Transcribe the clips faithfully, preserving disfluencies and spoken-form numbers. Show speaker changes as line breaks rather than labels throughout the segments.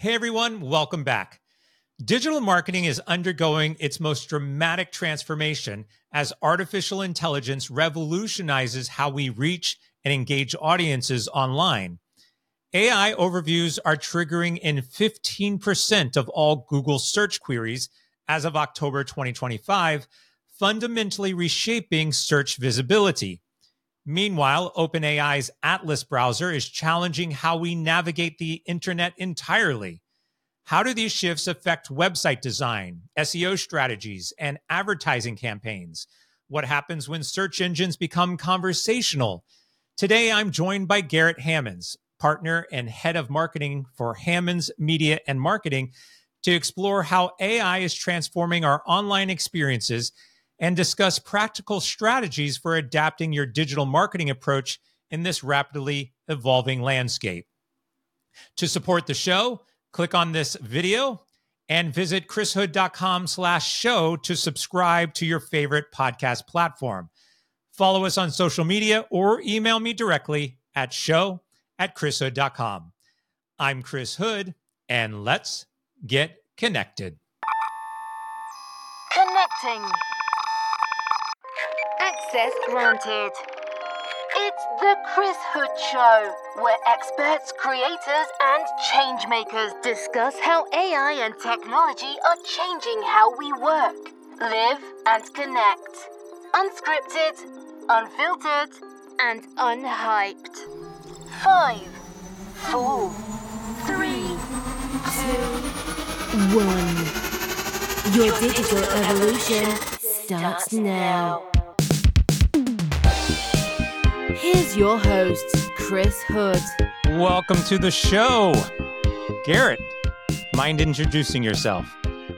Hey everyone, welcome back. Digital marketing is undergoing its most dramatic transformation as artificial intelligence revolutionizes how we reach and engage audiences online. A I overviews are triggering in fifteen percent of all Google search queries as of October twenty twenty-five, fundamentally reshaping search visibility. Meanwhile, OpenAI's Atlas browser is challenging how we navigate the internet entirely. How do these shifts affect website design, S E O strategies, and advertising campaigns? What happens when search engines become conversational? Today, I'm joined by Garrett Hammonds, partner and head of marketing for Hammonds Media and Marketing, to explore how A I is transforming our online experiences and discuss practical strategies for adapting your digital marketing approach in this rapidly evolving landscape. To support the show, click on this video and visit chrishood.com slash show to subscribe to your favorite podcast platform. Follow us on social media or email me directly at show at chrishood dot com. I'm Chris Hood, and let's get connected.
Connecting. Access granted. It's the Chris Hood Show, where experts, creators, and change makers discuss how A I and technology are changing how we work, live, and connect. Unscripted, unfiltered, and unhyped. Five, four, three,
two, one. Your digital evolution starts now. Here's your host, Chris Hood.
Welcome to the show. Garrett, mind introducing yourself?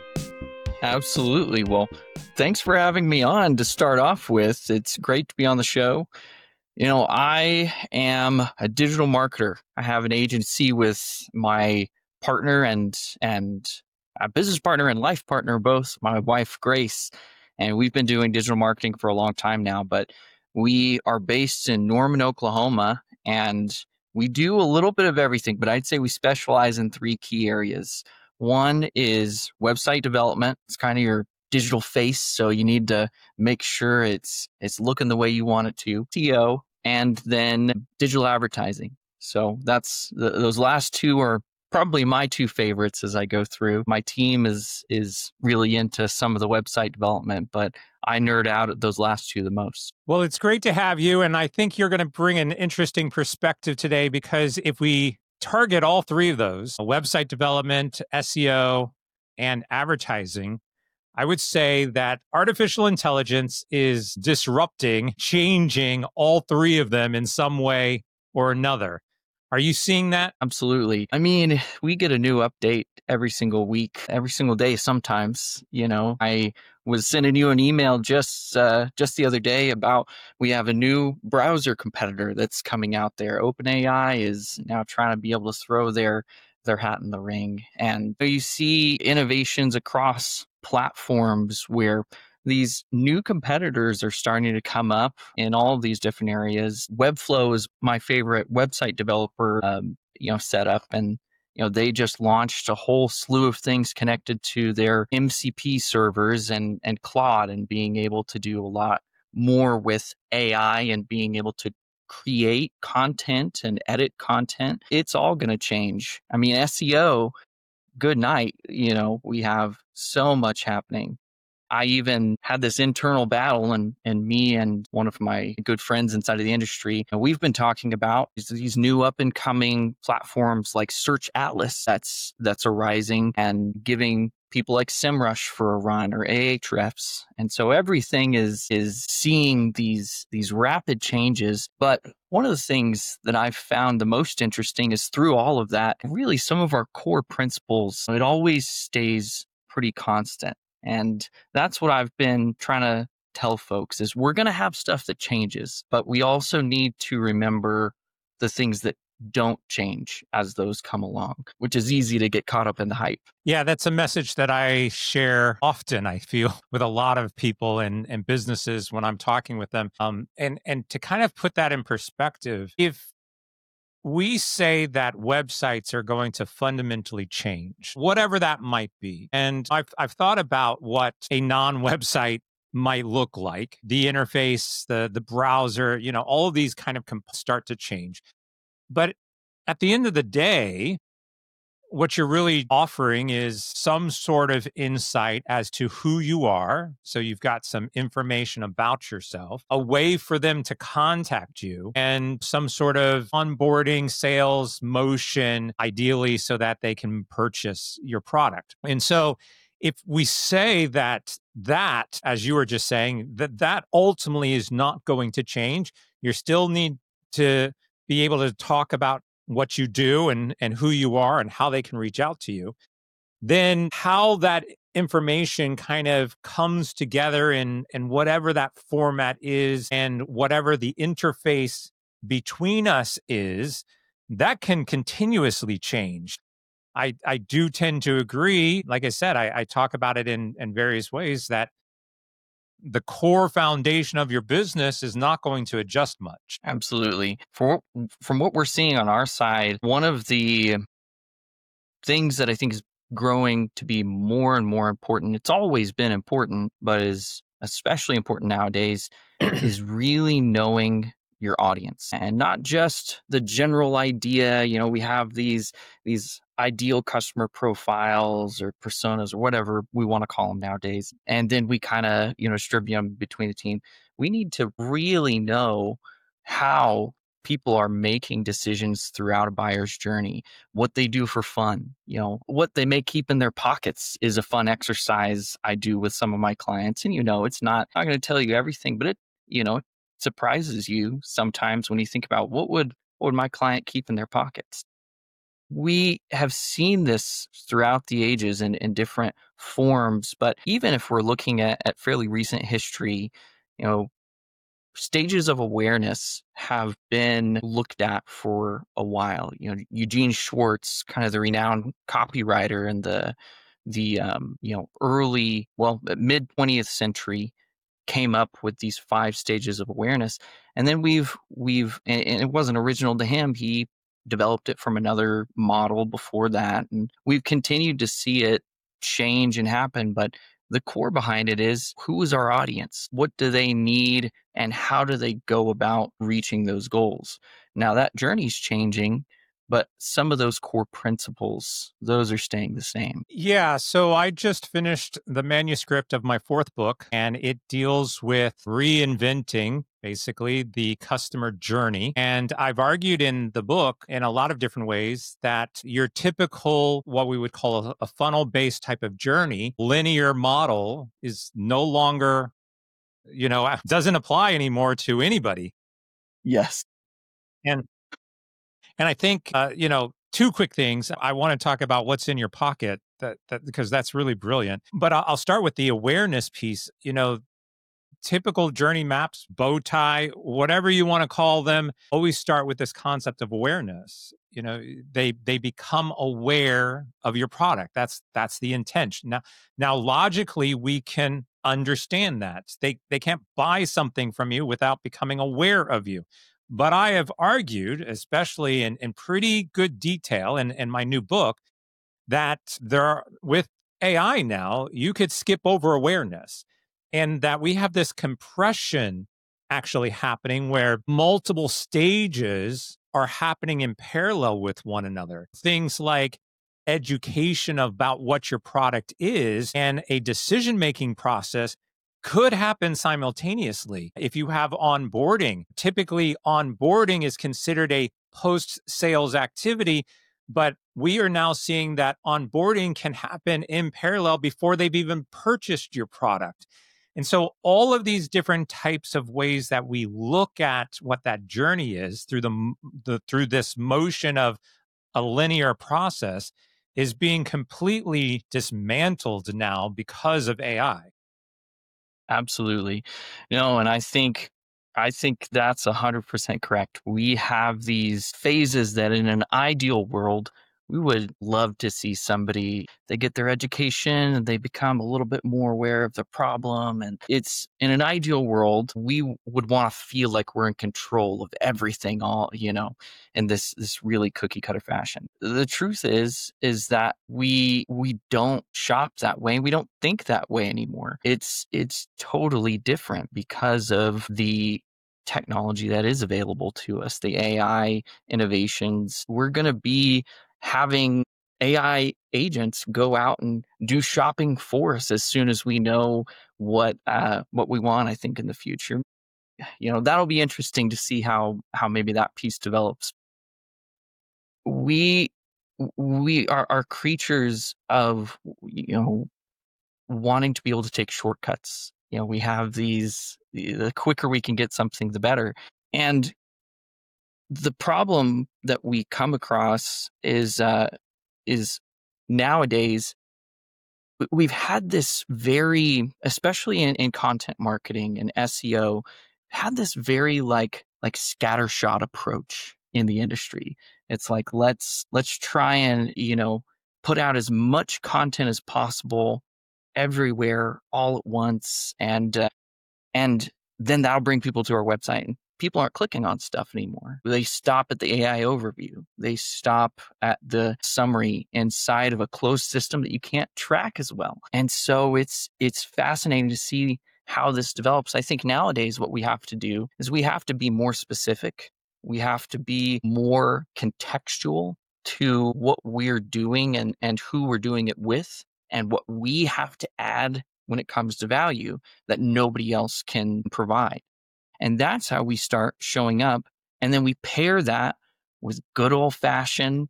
Absolutely. Well, thanks for having me on to start off with. It's great to be on the show. You know, I am a digital marketer. I have an agency with my partner and and a business partner and life partner, both my wife, Grace. And we've been doing digital marketing for a long time now, but we are based in Norman, Oklahoma, and we do a little bit of everything, but I'd say we specialize in three key areas. One is website development. It's kind of your digital face, so you need to make sure it's it's looking the way you want it to. S E O, and then digital advertising. So that's the, those last two are probably my two favorites as I go through. My team is is really into some of the website development, but I nerd out at those last two the most.
Well, it's great to have you, and I think you're going to bring an interesting perspective today, because if we target all three of those, website development, S E O, and advertising, I would say that artificial intelligence is disrupting, changing all three of them in some way or another. Are you seeing that?
Absolutely. I mean, we get a new update every single week, every single day sometimes. You know, I was sending you an email just uh, just the other day about we have a new browser competitor that's coming out there. OpenAI is now trying to be able to throw their their hat in the ring. And you see innovations across platforms where these new competitors are starting to come up in all of these different areas. Webflow is my favorite website developer, um, you know, setup, and you know they just launched a whole slew of things connected to their M C P servers and and Claude, and being able to do a lot more with A I and being able to create content and edit content. It's all going to change. I mean, S E O, good night. You know, we have so much happening. I even had this internal battle, and, and me and one of my good friends inside of the industry, and we've been talking about these new up and coming platforms like Search Atlas that's that's arising and giving people like SEMrush for a run, or Ahrefs. And so everything is is seeing these these rapid changes. But one of the things that I've found the most interesting is through all of that, really some of our core principles, it always stays pretty constant. And that's what I've been trying to tell folks is we're going to have stuff that changes, but we also need to remember the things that don't change as those come along, which is easy to get caught up in the hype.
Yeah, that's a message that I share often, I feel, with a lot of people and, and businesses when I'm talking with them. Um, and, and to kind of put that in perspective, if we say that websites are going to fundamentally change, whatever that might be. And I've, I've thought about what a non-website might look like, the interface, the, the browser, you know, all of these kind of comp- start to change. But at the end of the day, what you're really offering is some sort of insight as to who you are. So you've got some information about yourself, a way for them to contact you, and some sort of onboarding, sales motion, ideally, so that they can purchase your product. And so if we say that that, as you were just saying, that that ultimately is not going to change, you still need to be able to talk about what you do and, and who you are and how they can reach out to you, then how that information kind of comes together in, in whatever that format is and whatever the interface between us is, that can continuously change. I, I do tend to agree. Like I said, I, I talk about it in, in various ways that the core foundation of your business is not going to adjust much.
Absolutely. For, from what we're seeing on our side, one of the things that I think is growing to be more and more important, it's always been important, but is especially important nowadays, is really knowing your audience, and not just the general idea. You know, we have these these ideal customer profiles or personas or whatever we want to call them nowadays, and then we kind of, you know, distribute them between the team. We need to really know how people are making decisions throughout a buyer's journey, what they do for fun, you know, what they may keep in their pockets is a fun exercise I do with some of my clients. And, you know, it's not, I'm not going to tell you everything, but it, you know, surprises you sometimes when you think about what would what would my client keep in their pockets. We have seen this throughout the ages in, in different forms, but even if we're looking at, at fairly recent history, you know, stages of awareness have been looked at for a while. You know, Eugene Schwartz, kind of the renowned copywriter in the the um, you know early, well, mid twentieth century, came up with these five stages of awareness. And then we've we've and it wasn't original to him. He developed it from another model before that, and we've continued to see it change and happen. But the core behind it is, who is our audience? What do they need? And how do they go about reaching those goals? Now that journey's changing, but some of those core principles, those are staying the same.
Yeah. So I just finished the manuscript of my fourth book, and it deals with reinventing basically the customer journey. And I've argued in the book in a lot of different ways that your typical, what we would call a, a funnel-based type of journey, linear model is no longer, you know, doesn't apply anymore to anybody.
Yes.
And And I think, uh, you know, two quick things. I want to talk about what's in your pocket, that, that because that's really brilliant. But I'll, I'll start with the awareness piece. You know, typical journey maps, bow tie, whatever you want to call them, always start with this concept of awareness. You know, they they become aware of your product. That's that's the intention. Now, now logically, we can understand that they they can't buy something from you without becoming aware of you. But I have argued, especially in, in pretty good detail in, in my new book, that there are, with A I now, you could skip over awareness, and that we have this compression actually happening where multiple stages are happening in parallel with one another. Things like education about what your product is and a decision-making process could happen simultaneously. If you have onboarding, typically onboarding is considered a post-sales activity, but we are now seeing that onboarding can happen in parallel before they've even purchased your product. And so all of these different types of ways that we look at what that journey is through the, the through this motion of a linear process is being completely dismantled now because of A I.
Absolutely. No, and I think I think that's one hundred percent correct. We have these phases that in an ideal world we would love to see somebody, they get their education and they become a little bit more aware of the problem. And it's in an ideal world, we would want to feel like we're in control of everything, all, you know, in this, this really cookie cutter fashion. The truth is, is that we, we don't shop that way. We don't think that way anymore. It's, it's totally different because of the technology that is available to us, the A I innovations. We're going to be having A I agents go out and do shopping for us as soon as we know what uh, what we want, I think, in the future. You know, that'll be interesting to see how how maybe that piece develops. We we are, are creatures of, you know, wanting to be able to take shortcuts. You know, we have these, the quicker we can get something, the better. And the problem that we come across is uh, is nowadays we've had this very, especially in, in content marketing and S E O, had this very like like scattershot approach in the industry. It's like let's let's try and, you know, put out as much content as possible everywhere all at once, and uh, and then that'll bring people to our website. And people aren't clicking on stuff anymore. They stop at the A I overview. They stop at the summary inside of a closed system that you can't track as well. And so it's it's fascinating to see how this develops. I think nowadays what we have to do is we have to be more specific. We have to be more contextual to what we're doing and, and who we're doing it with, and what we have to add when it comes to value that nobody else can provide. And that's how we start showing up. And then we pair that with good old fashioned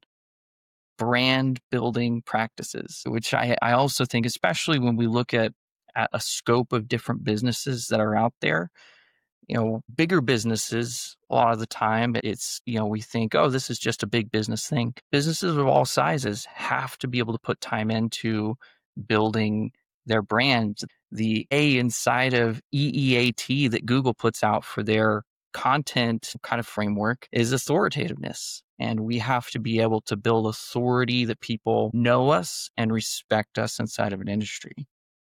brand building practices, which I, I also think, especially when we look at, at a scope of different businesses that are out there, you know, bigger businesses, a lot of the time it's, you know, we think, oh, this is just a big business thing. Businesses of all sizes have to be able to put time into building their brands. The A inside of E E A T that Google puts out for their content kind of framework is authoritativeness. And we have to be able to build authority that people know us and respect us inside of an industry.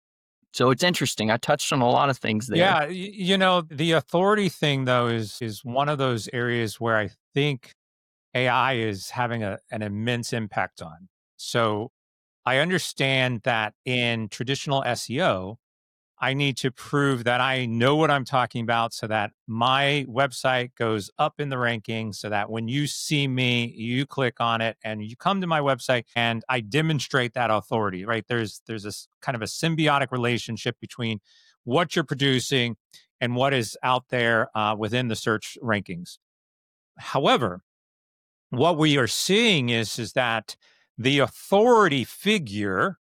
So it's interesting. I touched on a lot of things there.
Yeah, you know, the authority thing though is is one of those areas where I think A I is having a, an immense impact on. So I understand that in traditional S E O, I need to prove that I know what I'm talking about so that my website goes up in the rankings, so that when you see me, you click on it and you come to my website and I demonstrate that authority, right? There's there's this kind of a symbiotic relationship between what you're producing and what is out there uh, within the search rankings. However, what we are seeing is, is that the authority figure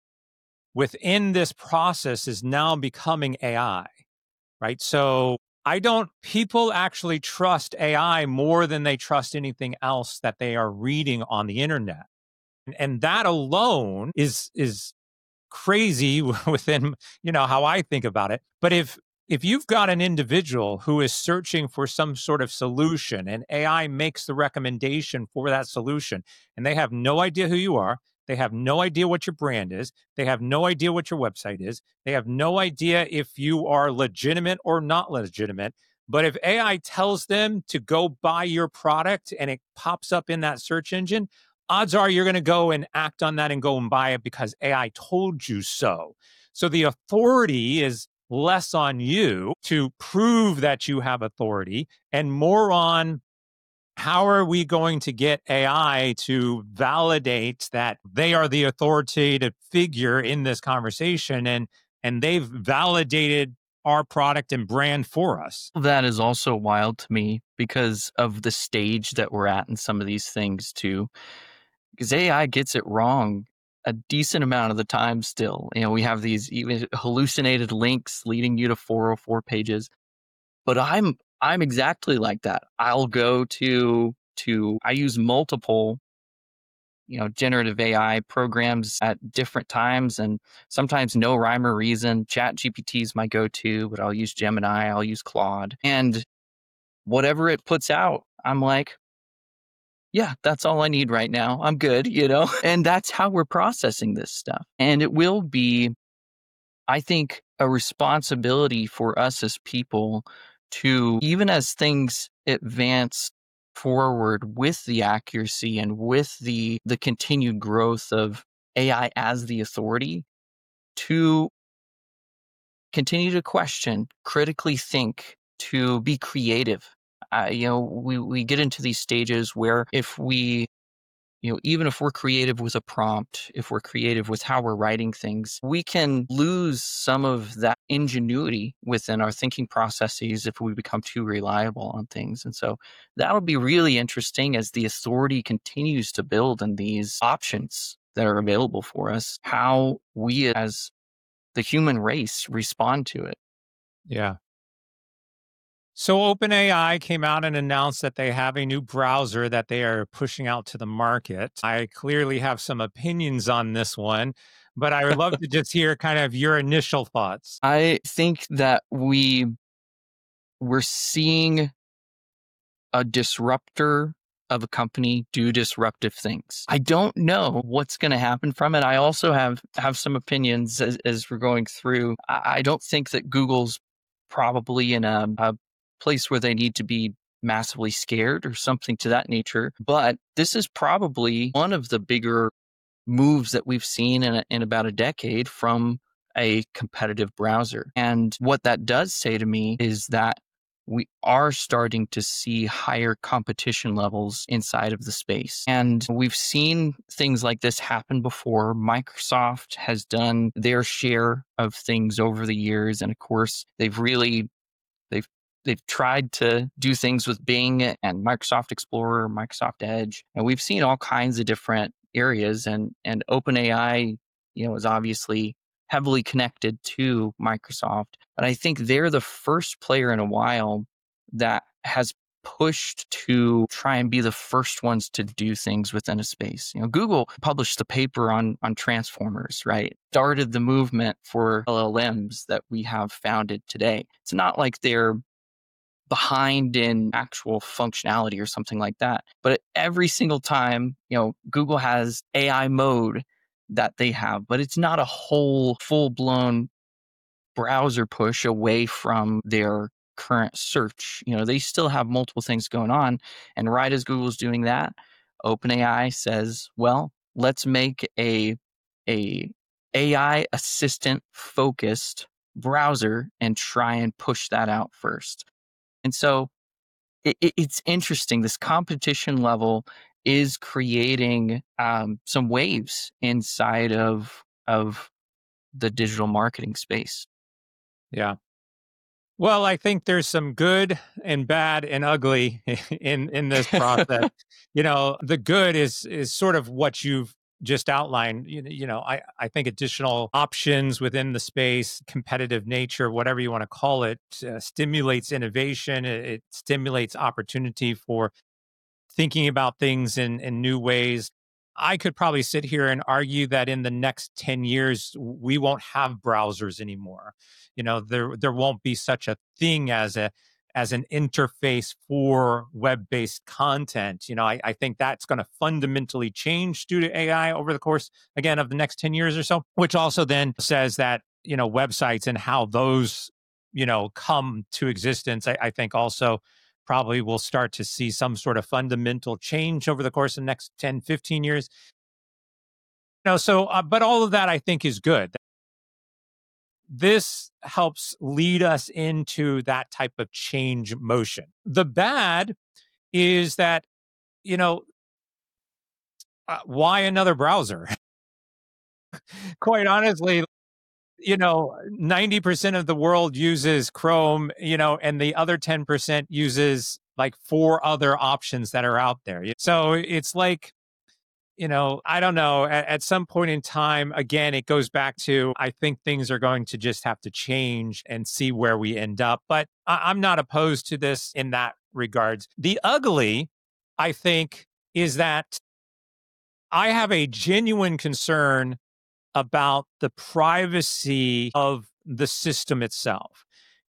within this process is now becoming A I, right? So I don't, people actually trust A I more than they trust anything else that they are reading on the internet. And, and that alone is, is crazy within, you know, how I think about it. But if, if you've got an individual who is searching for some sort of solution and A I makes the recommendation for that solution, and they have no idea who you are, they have no idea what your brand is, they have no idea what your website is, they have no idea if you are legitimate or not legitimate, but if A I tells them to go buy your product and it pops up in that search engine, odds are you're going to go and act on that and go and buy it because A I told you so. So the authority is less on you to prove that you have authority and more on how are we going to get A I to validate that they are the authoritative figure in this conversation and and they've validated our product and brand for us.
That is also wild to me because of the stage that we're at in some of these things too. Because A I gets it wrong a decent amount of the time still. You know, we have these even hallucinated links leading you to four oh four pages. But I'm I'm exactly like that. I'll go to to I use multiple, you know, generative A I programs at different times, and sometimes no rhyme or reason. ChatGPT is my go-to, but I'll use Gemini, I'll use Claude, and whatever it puts out, I'm like, yeah, that's all I need right now. I'm good, you know? And that's how we're processing this stuff. And it will be, I think, a responsibility for us as people to, even as things advance forward with the accuracy and with the the continued growth of A I as the authority, to continue to question, critically think, to be creative. Uh, you know, we, we get into these stages where if we, you know, even if we're creative with a prompt, if we're creative with how we're writing things, we can lose some of that ingenuity within our thinking processes if we become too reliable on things. And so that'll be really interesting as the authority continues to build and these options that are available for us, how we as the human race respond to it.
Yeah. So OpenAI came out and announced that they have a new browser that they are pushing out to the market. I clearly have some opinions on this one, but I would love to just hear kind of your initial thoughts.
I think that we we're seeing a disruptor of a company do disruptive things. I don't know what's going to happen from it. I also have have some opinions as, as we're going through. I, I don't think that Google's probably in a, a place where they need to be massively scared or something to that nature. But this is probably one of the bigger moves that we've seen in, a, in about a decade from a competitive browser. And what that does say to me is that we are starting to see higher competition levels inside of the space. And we've seen things like this happen before. Microsoft has done their share of things over the years. And of course, they've really, they've They've tried to do things with Bing and Microsoft Explorer, Microsoft Edge, and we've seen all kinds of different areas. And and OpenAI, you know, is obviously heavily connected to Microsoft. But I think they're the first player in a while that has pushed to try and be the first ones to do things within a space. You know, Google published the paper on on transformers, right? Started the movement for L L Ms that we have founded today. It's not like they're behind in actual functionality or something like that. But every single time, you know, Google has A I mode that they have, but it's not a whole full-blown browser push away from their current search. You know, they still have multiple things going on. And right as Google's doing that, OpenAI says, well, let's make a, a AI assistant focused browser and try and push that out first. And so it, it, it's interesting. This competition level is creating um, some waves inside of of the digital marketing space.
Yeah. Well, I think there's some good and bad and ugly in in this process. You know, the good is is sort of what you've just outlined. You, you know, I, I think additional options within the space, competitive nature, whatever you want to call it, uh, stimulates innovation. It, it stimulates opportunity for thinking about things in, in new ways. I could probably sit here and argue that in the next ten years, we won't have browsers anymore. You know, there there won't be such a thing as a as an interface for web-based content. You know, I, I think that's going to fundamentally change due to A I over the course, again, of the next ten years or so, which also then says that, you know, websites and how those, you know, come to existence, I, I think also probably will start to see some sort of fundamental change over the course of the next ten, fifteen years. You know, so, uh, but all of that I think is good. This helps lead us into that type of change motion. The bad is that, you know, uh, why another browser? Quite honestly, you know, ninety percent of the world uses Chrome, you know, and the other ten percent uses like four other options that are out there. So it's like, you know, I don't know, at, at some point in time, again, it goes back to, I think things are going to just have to change and see where we end up. But I, I'm not opposed to this in that regards. The ugly, I think, is that I have a genuine concern about the privacy of the system itself.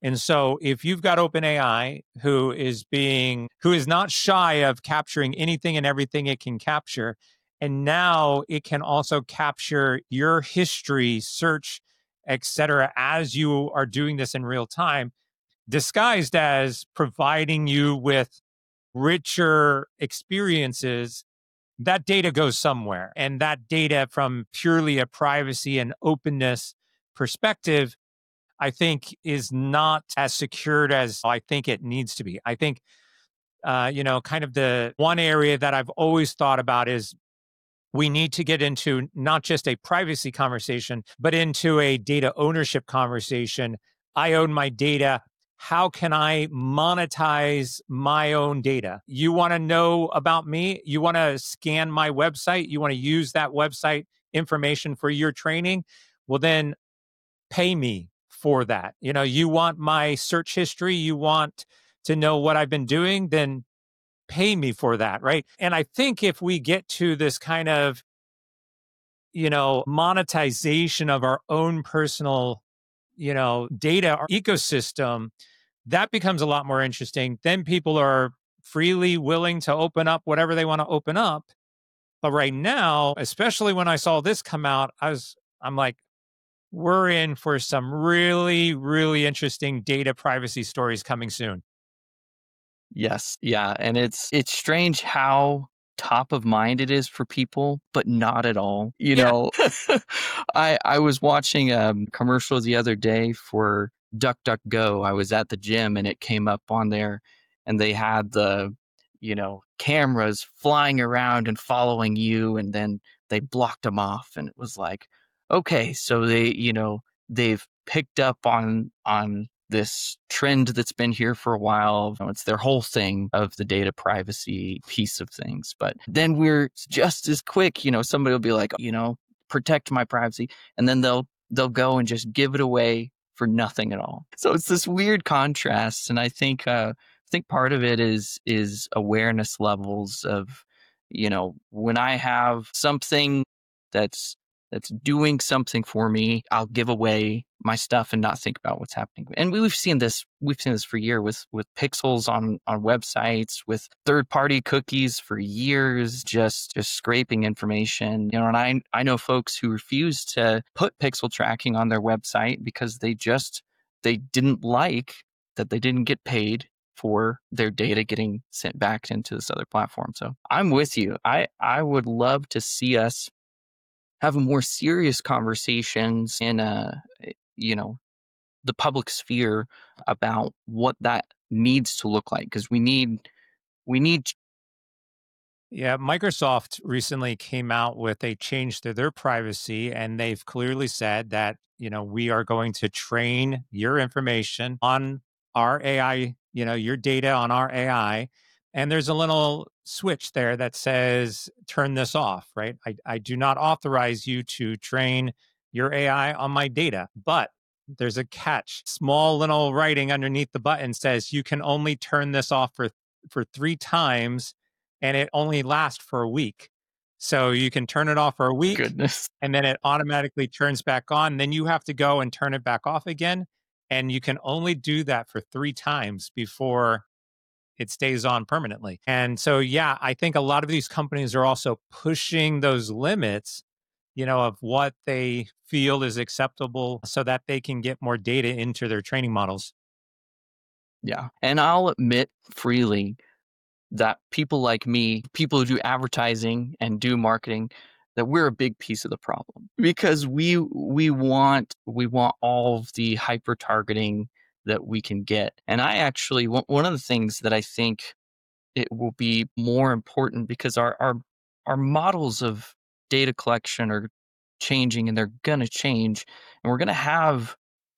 And so if you've got OpenAI who is being, who is not shy of capturing anything and everything it can capture, and now it can also capture your history, search, et cetera, as you are doing this in real time, disguised as providing you with richer experiences, that data goes somewhere. And that data, from purely a privacy and openness perspective, I think is not as secured as I think it needs to be. I think, uh, you know, kind of the one area that I've always thought about is we need to get into not just a privacy conversation, but into a data ownership conversation. I own my data. How can I monetize my own data? You want to know about me? You want to scan my website? You want to use that website information for your training? Well, then pay me for that. You know, you want my search history? You want to know what I've been doing? Then pay me for that, right? And I think if we get to this kind of, you know, monetization of our own personal, you know, data or ecosystem, that becomes a lot more interesting. Then people are freely willing to open up whatever they want to open up. But right now, especially when I saw this come out, I was, I'm like, we're in for some really, really interesting data privacy stories coming soon.
Yes. Yeah. And it's it's strange how top of mind it is for people, but not at all. You
Yeah.
know, I I was watching a commercial the other day for DuckDuckGo. I was at the gym and it came up on there and they had the, you know, cameras flying around and following you, and then they blocked them off, and it was like, okay, so they, you know, they've picked up on on this trend that's been here for a while. You know, it's their whole thing of the data privacy piece of things. But then we're just as quick, you know, somebody will be like, you know, protect my privacy. And then they'll they'll go and just give it away for nothing at all. So it's this weird contrast. And I think uh, I think part of it is is awareness levels of, you know, when I have something that's that's doing something for me, I'll give away my stuff and not think about what's happening. And we, we've seen this, we've seen this for years with, with pixels on, on websites, with third-party cookies for years, just, just scraping information. You know, and I, I know folks who refuse to put pixel tracking on their website because they just, they didn't like that they didn't get paid for their data getting sent back into this other platform. So I'm with you. I, I would love to see us have more serious conversations in a, you know, the public sphere about what that needs to look like, because we need we need
Yeah, Microsoft recently came out with a change to their privacy, and they've clearly said that, you know, we are going to train your information on our A I, you know, your data on our A I. And there's a little switch there that says, turn this off, right? I, I do not authorize you to train your A I on my data, but there's a catch. Small little writing underneath the button says you can only turn this off for, for three times, and it only lasts for a week. So you can turn it off for a week,
goodness.
and then it automatically turns back on. Then you have to go and turn it back off again. And you can only do that for three times before it stays on permanently. And so, yeah, I think a lot of these companies are also pushing those limits, you know, of what they feel is acceptable so that they can get more data into their training models.
Yeah. And I'll admit freely that people like me, people who do advertising and do marketing, that we're a big piece of the problem, because we we want we want all of the hyper targeting that we can get. And I actually, one of the things that I think it will be more important, because our our, our models of data collection are changing, and they're going to change, and we're going to have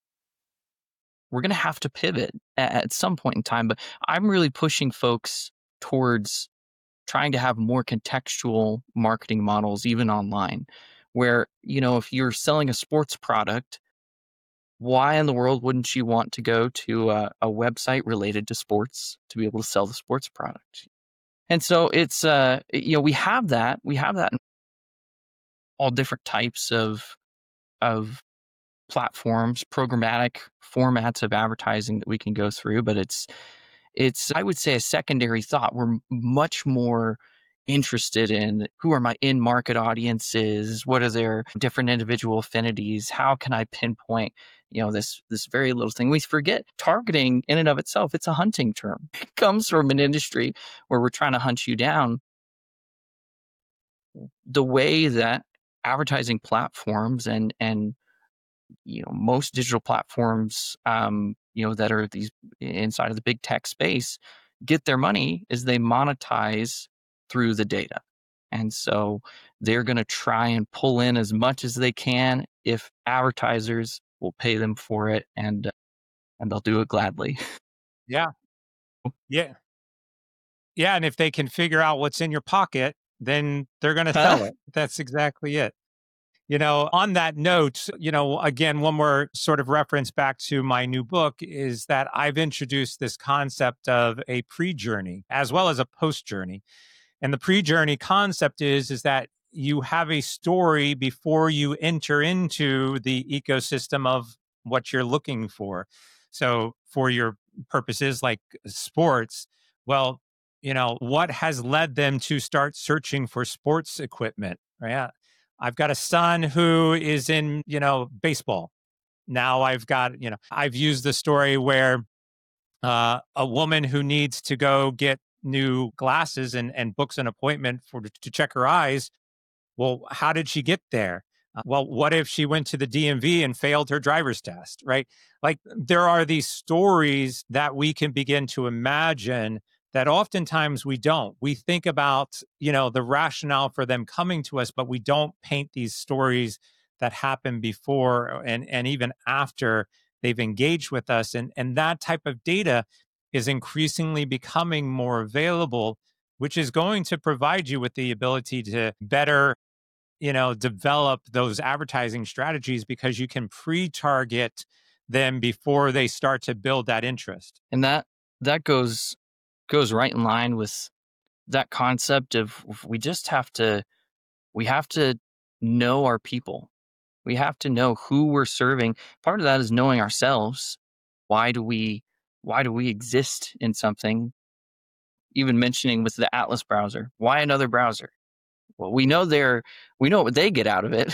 we're going to have to pivot at, at some point in time. But I'm really pushing folks towards trying to have more contextual marketing models, even online, where, you know, if you're selling a sports product, why in the world wouldn't you want to go to a, a website related to sports to be able to sell the sports product? And so it's, uh, you know, we have that, we have that in all different types of, of platforms, programmatic formats of advertising that we can go through, but it's it's I would say a secondary thought. We're much more interested in who are my in-market audiences, what are their different individual affinities, how can I pinpoint, you know, this this very little thing. We forget targeting in and of itself, it's a hunting term. It comes from an industry where we're trying to hunt you down. The way that advertising platforms and and you know most digital platforms um you know that are these inside of the big tech space get their money is they monetize through the data. And so they're going to try and pull in as much as they can if advertisers will pay them for it, and and they'll do it gladly.
Yeah. Yeah. Yeah. And if they can figure out what's in your pocket, then they're going to sell it. That's exactly it. You know, on that note, you know, again, one more sort of reference back to my new book is that I've introduced this concept of a pre-journey as well as a post-journey. And the pre-journey concept is, is that you have a story before you enter into the ecosystem of what you're looking for. So for your purposes like sports, well, you know, what has led them to start searching for sports equipment, right? I've got a son who is in, you know, baseball. Now I've got, you know, I've used the story where uh, a woman who needs to go get new glasses and, and books an appointment for to check her eyes. Well, how did she get there? Uh, well, what if she went to the D M V and failed her driver's test, right? Like there are these stories that we can begin to imagine that oftentimes we don't. We think about, you know, the rationale for them coming to us, but we don't paint these stories that happen before and, and even after they've engaged with us. And, and that type of data is increasingly becoming more available, which is going to provide you with the ability to better, you know, develop those advertising strategies because you can pre-target them before they start to build that interest.
And that that goes goes right in line with that concept of we just have to we have to know our people. We have to know who we're serving. Part of that is knowing ourselves. Why do we why do we exist in something? Even mentioning with the Atlas browser, why another browser? Well, we know they're we know what they get out of it.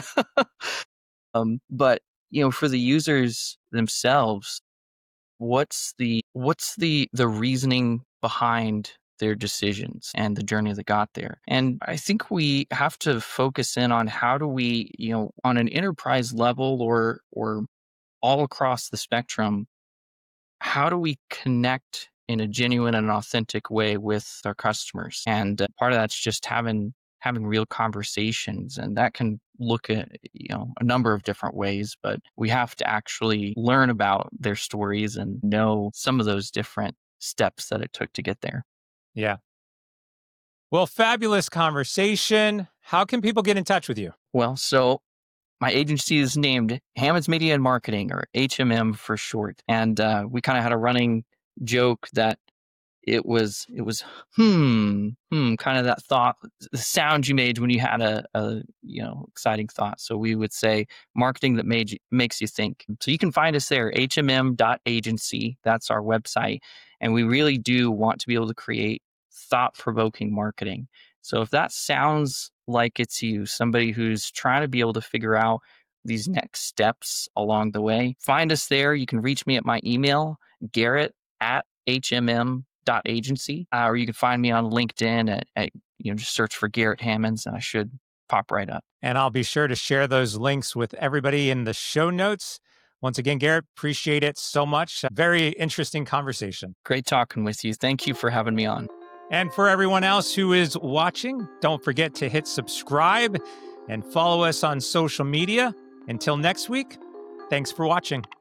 um, but you know, for the users themselves, what's the what's the the reasoning behind their decisions and the journey that got there? And I think we have to focus in on how do we, you know, on an enterprise level or or all across the spectrum, how do we connect in a genuine and authentic way with our customers? And uh, part of that's just having having real conversations, and that can look at, you know, a number of different ways, but we have to actually learn about their stories and know some of those different steps that it took to get there.
Yeah. Well, fabulous conversation. How can people get in touch with you?
Well, so my agency is named Hammonds Media and Marketing, or H M M for short. And uh, we kind of had a running joke that it was, it was, hmm, hmm, kind of that thought, the sound you made when you had a, a, you know, exciting thought. So we would say marketing that made you, makes you think. So you can find us there, H M M dot agency. That's our website. And we really do want to be able to create thought-provoking marketing. So if that sounds like it's you, somebody who's trying to be able to figure out these next steps along the way, find us there. You can reach me at my email, Garrett at H M M dot agency, uh, or you can find me on LinkedIn at, at, you know, just search for Garrett Hammonds and I should pop right up.
And I'll be sure to share those links with everybody in the show notes. Once again, Garrett, appreciate it so much. Very interesting conversation.
Great talking with you. Thank you for having me on.
And for everyone else who is watching, don't forget to hit subscribe and follow us on social media. Until next week, thanks for watching.